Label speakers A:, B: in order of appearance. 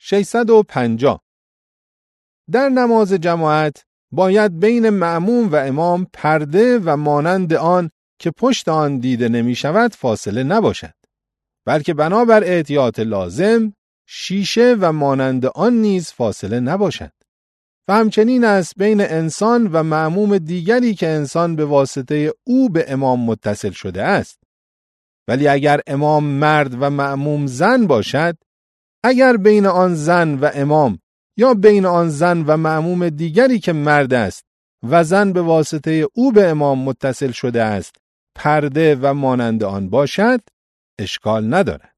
A: 650 در نماز جماعت باید بین مأموم و امام پرده و مانند آن که پشت آن دیده نمی شود فاصله نباشد، بلکه بنابر احتیاط لازم شیشه و مانند آن نیز فاصله نباشد. و همچنین است بین انسان و مأموم دیگری که انسان به واسطه او به امام متصل شده است. ولی اگر امام مرد و مأموم زن باشد، اگر بین آن زن و امام یا بین آن زن و مأموم دیگری که مرد است و زن به واسطه او به امام متصل شده است پرده و مانند آن باشد، اشکال ندارد.